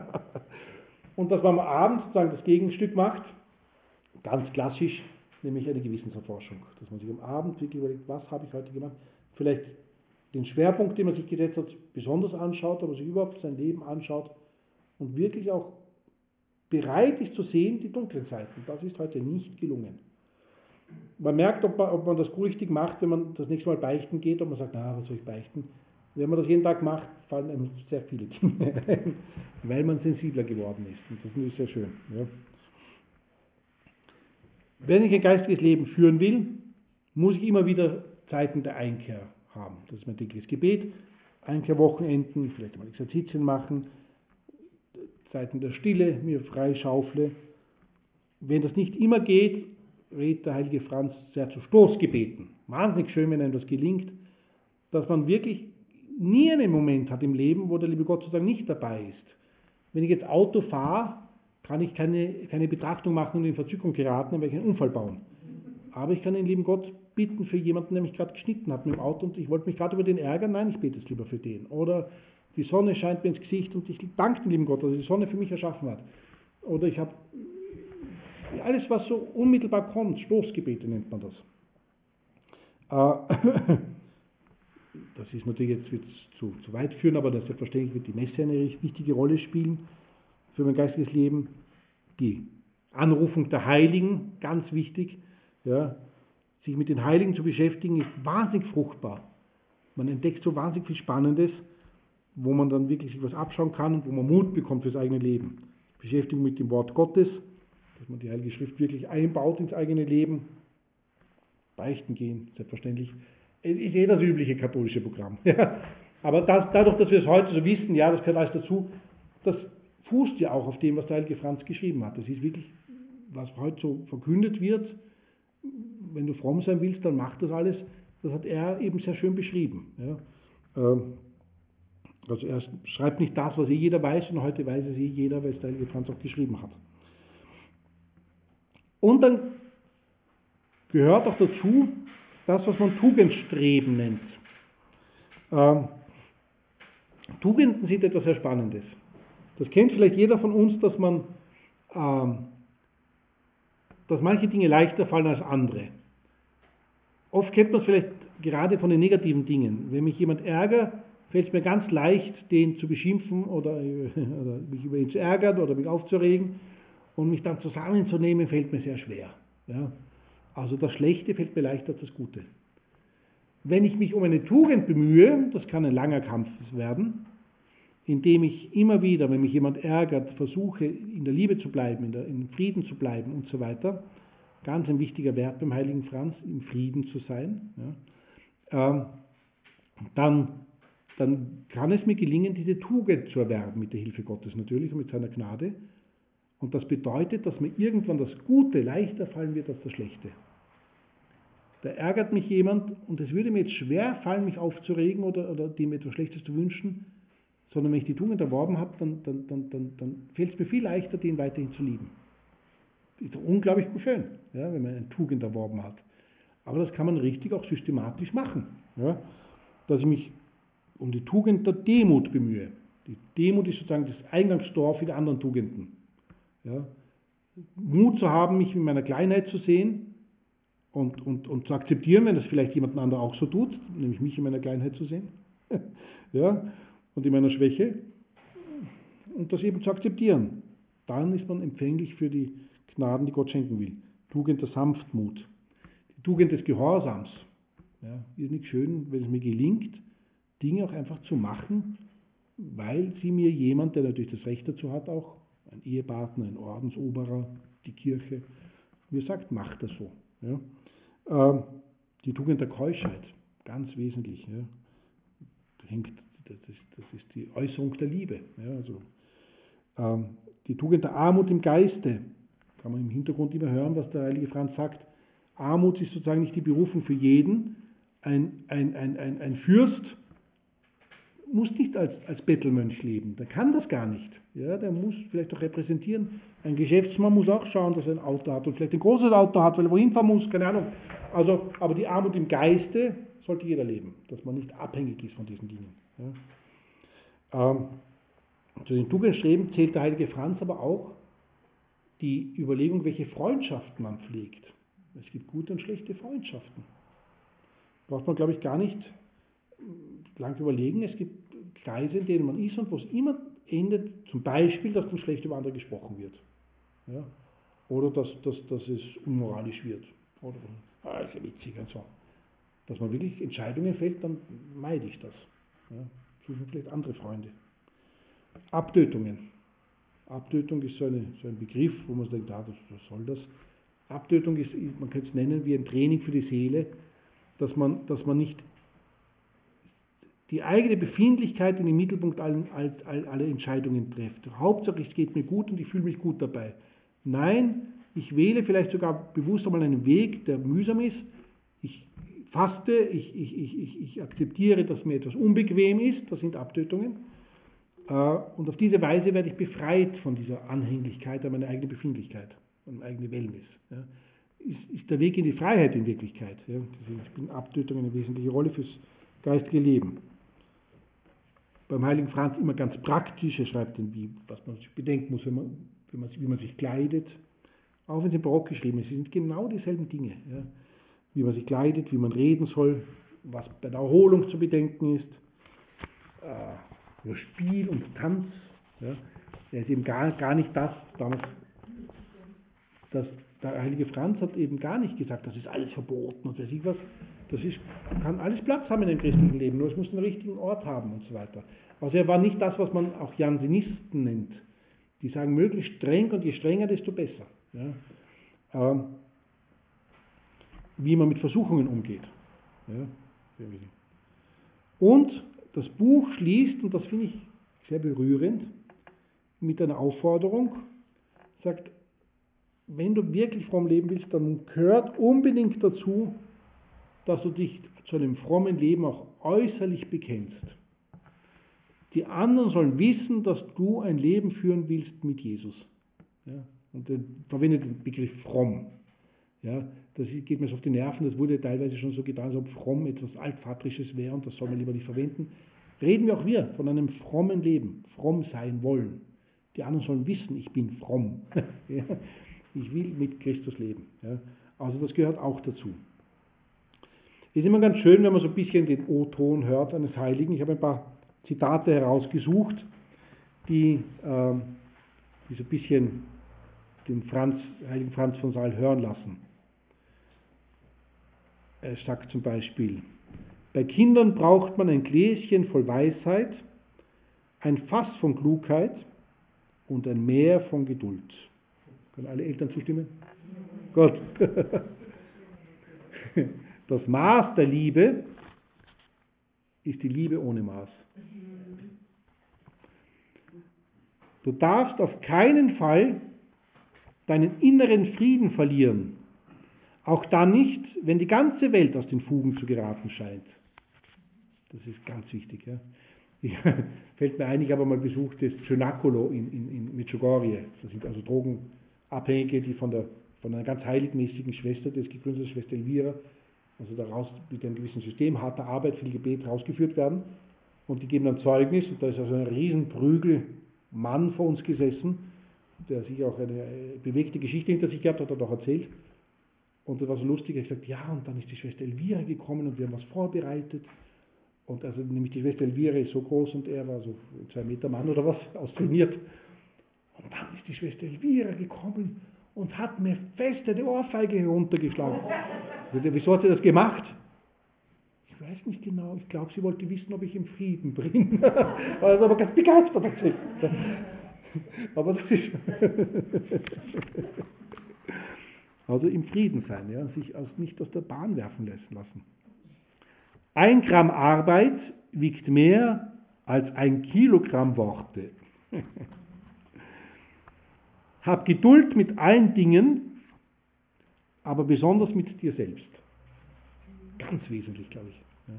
Und dass man am Abend sozusagen das Gegenstück macht, ganz klassisch, nämlich eine Gewissenserforschung. Dass man sich am Abend wirklich überlegt, was habe ich heute gemacht? Vielleicht den Schwerpunkt, den man sich gesetzt hat, besonders anschaut, aber sich überhaupt sein Leben anschaut und wirklich auch bereit ist zu sehen, die dunklen Seiten. Das ist heute nicht gelungen. Man merkt, ob man, ob man das richtig macht, wenn man das nächste Mal beichten geht, ob man sagt, na, was soll ich beichten? Wenn man das jeden Tag macht, fallen einem sehr viele Dinge ein, weil man sensibler geworden ist. Und das ist sehr schön. Ja. Wenn ich ein geistiges Leben führen will, muss ich immer wieder Zeiten der Einkehr haben. Das ist mein tägliches Gebet, Einkehrwochenenden, vielleicht mal Exerzitien machen, Zeiten der Stille, mir freischaufle. Wenn das nicht immer geht, redet der heilige Franz sehr zu Stoßgebeten. Wahnsinnig schön, wenn einem das gelingt, dass man wirklich nie einen Moment hat im Leben, wo der liebe Gott sozusagen nicht dabei ist. Wenn ich jetzt Auto fahre, kann ich keine, keine Betrachtung machen und in Verzückung geraten, dann werde ich einen Unfall bauen. Aber ich kann den lieben Gott bitten für jemanden, der mich gerade geschnitten hat mit dem Auto und ich wollte mich gerade über den ärgern, nein, ich bete jetzt lieber für den. Oder die Sonne scheint mir ins Gesicht und ich danke dem lieben Gott, dass er die Sonne für mich erschaffen hat. Oder ich habe alles, was so unmittelbar kommt, Stoßgebete nennt man das. Das ist natürlich jetzt wird's zu, zu weit führen, aber das selbstverständlich wird die Messe eine wichtige Rolle spielen für mein geistiges Leben. Die Anrufung der Heiligen, ganz wichtig. Ja, sich mit den Heiligen zu beschäftigen, ist wahnsinnig fruchtbar. Man entdeckt so wahnsinnig viel Spannendes, wo man dann wirklich sich was abschauen kann und wo man Mut bekommt fürs eigene Leben. Beschäftigung mit dem Wort Gottes, dass man die Heilige Schrift wirklich einbaut ins eigene Leben. Beichten gehen, selbstverständlich. Es ist eh das übliche katholische Programm. Ja. Aber das, dadurch, dass wir es heute so wissen, ja, das gehört alles dazu, das fußt ja auch auf dem, was der heilige Franz geschrieben hat. Das ist wirklich, was heute so verkündet wird. Wenn du fromm sein willst, dann mach das alles. Das hat er eben sehr schön beschrieben. Ja. Also er schreibt nicht das, was eh jeder weiß, sondern heute weiß es eh jeder, weil es der heilige Franz auch geschrieben hat. Und dann gehört auch dazu das, was man Tugendstreben nennt. Ähm, Tugenden sind etwas sehr Spannendes. Das kennt vielleicht jeder von uns, dass man ähm, dass manche Dinge leichter fallen als andere. Oft kennt man es vielleicht gerade von den negativen Dingen. Wenn mich jemand ärgert, fällt es mir ganz leicht, den zu beschimpfen oder, oder mich über ihn zu ärgern oder mich aufzuregen. Und mich dann zusammenzunehmen, fällt mir sehr schwer. Ja? Also das Schlechte fällt mir leichter als das Gute. wenn ich mich um eine Tugend bemühe, das kann ein langer Kampf werden, indem ich immer wieder, wenn mich jemand ärgert, versuche, in der Liebe zu bleiben, in, der, in Frieden zu bleiben und so weiter. Ganz ein wichtiger Wert beim heiligen Franz, im Frieden zu sein. Ja. Ähm, dann, dann kann es mir gelingen, diese Tugend zu erwerben, mit der Hilfe Gottes natürlich und mit seiner Gnade. Und das bedeutet, dass mir irgendwann das Gute leichter fallen wird als das Schlechte. Da ärgert mich jemand und es würde mir jetzt schwer fallen, mich aufzuregen oder, oder dem etwas Schlechtes zu wünschen, sondern wenn ich die Tugend erworben habe, dann, dann, dann, dann, dann fällt es mir viel leichter, den weiterhin zu lieben. Das ist unglaublich schön, ja, wenn man eine Tugend erworben hat. Aber das kann man richtig auch systematisch machen. Ja, dass ich mich um die Tugend der Demut bemühe. Die Demut ist sozusagen das Eingangstor für die anderen Tugenden. Ja, Mut zu haben, mich in meiner Kleinheit zu sehen und, und, und zu akzeptieren, wenn das vielleicht jemand anderer auch so tut, nämlich mich in meiner Kleinheit zu sehen. Ja, und in meiner Schwäche und das eben zu akzeptieren. Dann ist man empfänglich für die Gnaden, die Gott schenken will. Tugend der Sanftmut, die Tugend des Gehorsams. Ja, ist nicht schön, wenn es mir gelingt, Dinge auch einfach zu machen, weil sie mir jemand, der natürlich das Recht dazu hat, auch ein Ehepartner, ein Ordensoberer, die Kirche, mir sagt, mach das so. Ja. Ähm, die Tugend der Keuschheit, ganz wesentlich. Ja. Hängt Das ist, das ist die Äußerung der Liebe. Ja, also, ähm, die Tugend der Armut im Geiste. Kann man im Hintergrund immer hören, was der heilige Franz sagt. Armut ist sozusagen nicht die Berufung für jeden. Ein, ein, ein, ein, ein Fürst muss nicht als, als Bettelmönch leben. Der kann das gar nicht. Ja, der muss vielleicht auch repräsentieren. Ein Geschäftsmann muss auch schauen, dass er ein Auto hat und vielleicht ein großes Auto hat, weil er wohin fahren muss, keine Ahnung. Also, aber die Armut im Geiste sollte jeder leben, dass man nicht abhängig ist von diesen Dingen. Ja. Ähm, zu den Tugendstreben zählt der heilige Franz aber auch die Überlegung, welche Freundschaften man pflegt. Es gibt gute und schlechte Freundschaften. Braucht man, glaube ich, gar nicht lang überlegen. Es gibt Kreise, in denen man ist und wo es immer endet, zum Beispiel, dass dann schlecht über andere gesprochen wird. Ja. Oder dass, dass, dass es unmoralisch wird. Oder, ah, ist ja witzig und so. Dass man wirklich Entscheidungen fällt, dann meide ich das. Ja. Suchen vielleicht andere Freunde. Abtötungen. Abtötung ist so, eine, so ein Begriff, wo man denkt, ah, was soll das? Abtötung ist, man könnte es nennen, wie ein Training für die Seele, dass man, dass man nicht die eigene Befindlichkeit in den Mittelpunkt aller all, all, aller Entscheidungen trifft. Hauptsache, es geht mir gut und ich fühle mich gut dabei. Nein, ich wähle vielleicht sogar bewusst einmal einen Weg, der mühsam ist. Ich faste, ich, ich, ich, ich akzeptiere, dass mir etwas unbequem ist, das sind Abtötungen. Und auf diese Weise werde ich befreit von dieser Anhänglichkeit an meine eigene Befindlichkeit, an meine eigene Wellness. Ja. Ist, ist der Weg in die Freiheit in Wirklichkeit. Ja. Deswegen spielen Abtötungen eine wesentliche Rolle fürs geistige Leben. Beim heiligen Franz immer ganz praktisch, er schreibt dann, wie, was man sich bedenken muss, wenn man, wenn man, wie man sich kleidet. Auch wenn es im Barock geschrieben ist, es sind genau dieselben Dinge. Ja. Wie man sich kleidet, wie man reden soll, was bei der Erholung zu bedenken ist. Äh, über Spiel und Tanz. Ja. Er ist eben gar, gar nicht das, damals, das, der heilige Franz hat eben gar nicht gesagt, das ist alles verboten und weiß ich was. Das ist, kann alles Platz haben in dem christlichen Leben, nur es muss einen richtigen Ort haben und so weiter. Also er war nicht das, was man auch Jansenisten nennt. Die sagen, möglichst streng und je strenger, desto besser. Ja. Ähm, wie man mit Versuchungen umgeht. Ja. Und das Buch schließt, und das finde ich sehr berührend, mit einer Aufforderung, sagt, wenn du wirklich fromm leben willst, dann gehört unbedingt dazu, dass du dich zu einem frommen Leben auch äußerlich bekennst. Die anderen sollen wissen, dass du ein Leben führen willst mit Jesus. Ja, und er verwendet den Begriff fromm. Ja, das geht mir so auf die Nerven, das wurde teilweise schon so getan, als ob fromm etwas Altvatrisches wäre und das soll man lieber nicht verwenden. Reden wir auch wir von einem frommen Leben, fromm sein wollen. Die anderen sollen wissen, ich bin fromm. Ja, ich will mit Christus leben. Ja, also das gehört auch dazu. Es ist immer ganz schön, wenn man so ein bisschen den O-Ton hört eines Heiligen. Ich habe ein paar Zitate herausgesucht, die, äh, die so ein bisschen den Franz, heiligen Franz von Sales hören lassen. Er sagt zum Beispiel, Bei Kindern braucht man ein Gläschen voll Weisheit, ein Fass von Klugheit und ein Meer von Geduld. Können alle Eltern zustimmen? Gut. Das Maß der Liebe ist die Liebe ohne Maß. Du darfst auf keinen Fall deinen inneren Frieden verlieren. Auch dann nicht, wenn die ganze Welt aus den Fugen zu geraten scheint. Das ist ganz wichtig. Ja. Ich, fällt mir ein, ich habe mal besucht das Cenacolo in, in, in Medjugorje. Das sind also Drogenabhängige, die von, der, von einer ganz heiligmäßigen Schwester, die es gegründet hat, Schwester Elvira, also daraus mit einem gewissen System harter Arbeit, viel Gebet rausgeführt werden. Und die geben dann Zeugnis. Und da ist also ein Riesenprügel Mann vor uns gesessen, der sich auch eine bewegte Geschichte hinter sich gehabt hat, hat er doch erzählt. Und das war so lustig, er hat gesagt, ja, und dann ist die Schwester Elvira gekommen und wir haben was vorbereitet. Und also nämlich die Schwester Elvira ist so groß und er war so zwei Meter Mann oder was, austrainiert. Und dann ist die Schwester Elvira gekommen und hat mir fest eine Ohrfeige heruntergeschlagen. Wieso hat sie das gemacht? Ich weiß nicht genau, ich glaube, sie wollte wissen, ob ich im Frieden bin. Also aber ganz begeistert erzählt. Aber das ist also im Frieden sein, ja, sich aus, nicht aus der Bahn werfen lassen. Ein Gramm Arbeit wiegt mehr als ein Kilogramm Worte. Hab Geduld mit allen Dingen, aber besonders mit dir selbst. Ganz wesentlich, glaube ich. Ja.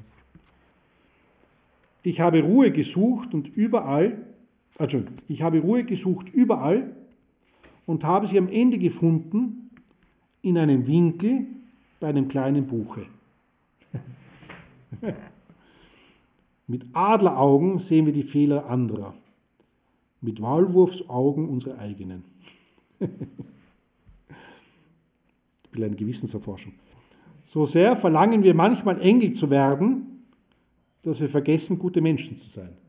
Ich habe Ruhe gesucht und überall, also ich habe Ruhe gesucht überall und habe sie am Ende gefunden in einem Winkel bei einem kleinen Buche. Mit Adleraugen sehen wir die Fehler anderer, mit Maulwurfsaugen unsere eigenen. Ich will eine Gewissenserforschung. So sehr verlangen wir manchmal Engel zu werden, dass wir vergessen, gute Menschen zu sein.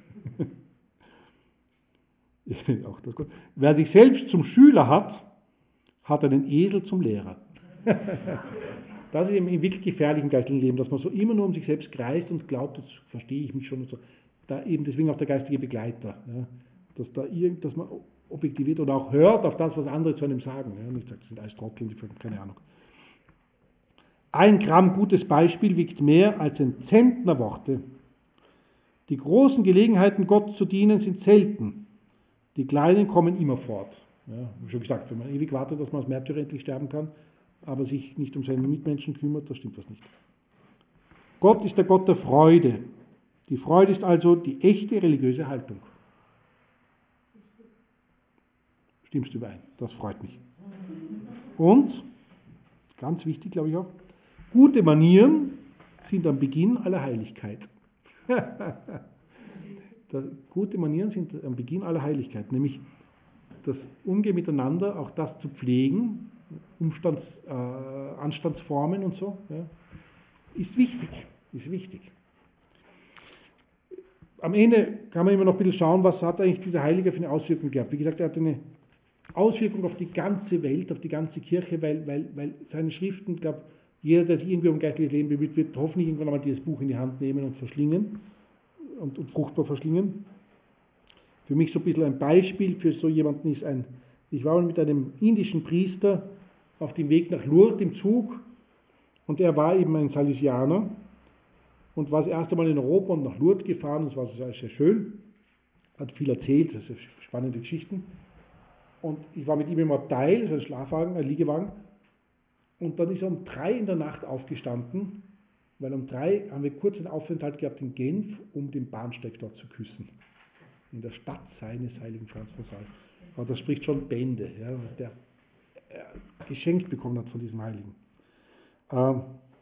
Auch das gut. Wer sich selbst zum Schüler hat, hat einen Esel zum Lehrer. Das ist im wirklich gefährlichen geistlichen Leben, dass man so immer nur um sich selbst kreist und glaubt, jetzt verstehe ich mich schon und so. Da eben deswegen auch der geistige Begleiter, ja, dass da irgend, dass man objektiviert oder auch hört auf das, was andere zu einem sagen. Ja, nicht sagt, das sind alles Trottel, keine Ahnung. Ein Gramm gutes Beispiel wiegt mehr als ein Zentner Worte. Die großen Gelegenheiten, Gott zu dienen, sind selten. Die kleinen kommen immer fort. Ja, wie schon gesagt, wenn man ewig wartet, dass man als Märtyrer endlich sterben kann, aber sich nicht um seine Mitmenschen kümmert, da stimmt was nicht. Gott ist der Gott der Freude. Die Freude ist also die echte religiöse Haltung. Stimmst du überein? Das freut mich. Und, ganz wichtig, glaube ich auch, gute Manieren sind am Beginn aller Heiligkeit. Gute Manieren sind am Beginn aller Heiligkeit, nämlich das Umgehen miteinander, auch das zu pflegen, Umstands, äh, Anstandsformen und so, ja, ist wichtig, ist wichtig. Am Ende kann man immer noch ein bisschen schauen, was hat eigentlich dieser Heilige für eine Auswirkung gehabt. Wie gesagt, er hat eine Auswirkung auf die ganze Welt, auf die ganze Kirche, weil, weil, weil seine Schriften, ich glaube, jeder, der sich irgendwie um geistliches Leben bemüht, wird hoffentlich irgendwann einmal dieses Buch in die Hand nehmen und verschlingen und, und fruchtbar verschlingen. Für mich so ein bisschen ein Beispiel für so jemanden ist ein, ich war mit einem indischen Priester auf dem Weg nach Lourdes im Zug und er war eben ein Salesianer und war das erste Mal in Europa und nach Lourdes gefahren, das war sehr, sehr schön, hat viel erzählt, das sind spannende Geschichten. Und ich war mit ihm im Abteil, das ist ein Schlafwagen, ein Liegewagen, und dann ist er um drei in der Nacht aufgestanden, weil um drei haben wir kurz einen Aufenthalt gehabt in Genf, um den Bahnsteig dort zu küssen. In der Stadt seines heiligen Franz von Sales. Aber das spricht schon Bände, ja, was der äh, geschenkt bekommen hat von diesem Heiligen. Ähm,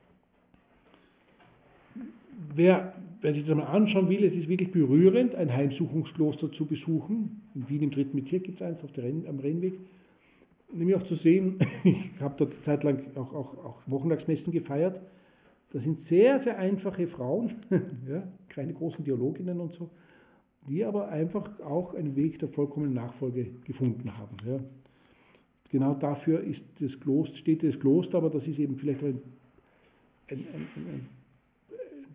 wer, wer sich das mal anschauen will, es ist wirklich berührend, ein Heimsuchungskloster zu besuchen. In Wien im dritten Bezirk gibt es eins auf der Renn, am Rennweg. Nämlich auch zu sehen, ich habe dort eine Zeit lang auch, auch, auch Wochentagsmessen gefeiert. Das sind sehr, sehr einfache Frauen, ja, keine großen Theologinnen und so, die aber einfach auch einen Weg der vollkommenen Nachfolge gefunden haben. Ja. Genau dafür ist das Kloster, steht das Kloster, aber das ist eben vielleicht ein, ein, ein, ein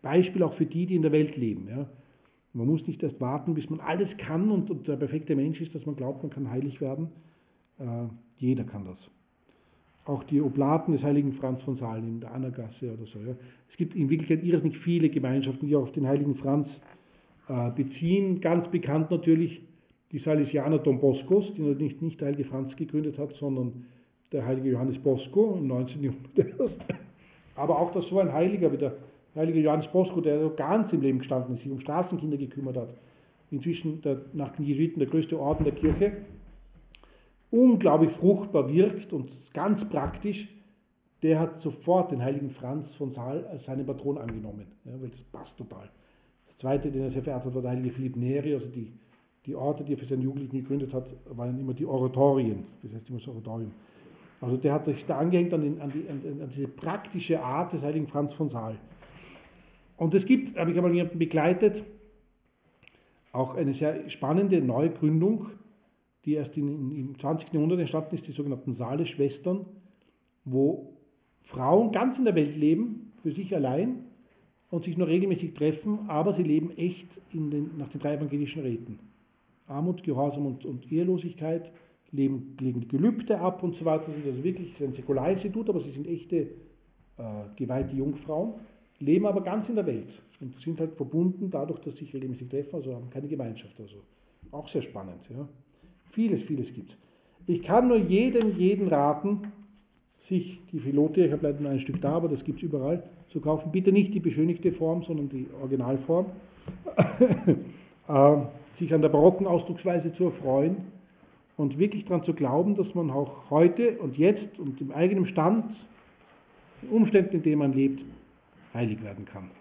Beispiel auch für die, die in der Welt leben. Ja. Man muss nicht erst warten, bis man alles kann und, und der perfekte Mensch ist, dass man glaubt, man kann heilig werden. Äh, jeder kann das. Auch die Oblaten des heiligen Franz von Salen in der Anna-Gasse oder so. Ja. Es gibt in Wirklichkeit irrsinnig viele Gemeinschaften, die auch auf den heiligen Franz äh, beziehen. Ganz bekannt natürlich die Salesianer Don Boscos, die natürlich nicht der heilige Franz gegründet hat, sondern der heilige Johannes Bosco im neunzehnten Jahrhundert. Aber auch, dass so ein Heiliger wie der heilige Johannes Bosco, der so ganz im Leben gestanden ist, sich um Straßenkinder gekümmert hat, inzwischen der, nach den Jesuiten der größte Orden der Kirche, unglaublich fruchtbar wirkt und ganz praktisch, der hat sofort den heiligen Franz von Sales als seinen Patron angenommen, ja, weil das passt total. Der zweite, den er sehr verehrt hat, war der heilige Philipp Neri, also die, die Orte, die er für seine Jugendlichen gegründet hat, waren immer die Oratorien, das heißt immer das Oratorium. Also der hat sich da angehängt an, den, an, die, an, an diese praktische Art des heiligen Franz von Sales. Und es gibt, habe ich einmal jemanden begleitet, auch eine sehr spannende Neugründung, die erst in, in, im zwanzigsten Jahrhundert entstanden ist, die sogenannten Sales-Schwestern, wo Frauen ganz in der Welt leben, für sich allein und sich nur regelmäßig treffen, aber sie leben echt in den, nach den drei evangelischen Räten. Armut, Gehorsam und, und Ehelosigkeit, leben, legen Gelübde ab und so weiter. Das ist also wirklich ein Säkularinstitut, aber sie sind echte äh, geweihte Jungfrauen, leben aber ganz in der Welt und sind halt verbunden dadurch, dass sie sich regelmäßig treffen, also haben keine Gemeinschaft. Also auch sehr spannend. Ja. Vieles, vieles gibt es. Ich kann nur jedem, jeden raten, sich die Philotea, ich habe leider nur ein Stück da, aber das gibt es überall, zu kaufen. Bitte nicht die beschönigte Form, sondern die Originalform. äh, sich an der barocken Ausdrucksweise zu erfreuen und wirklich daran zu glauben, dass man auch heute und jetzt und im eigenen Stand, den Umständen, in denen man lebt, heilig werden kann.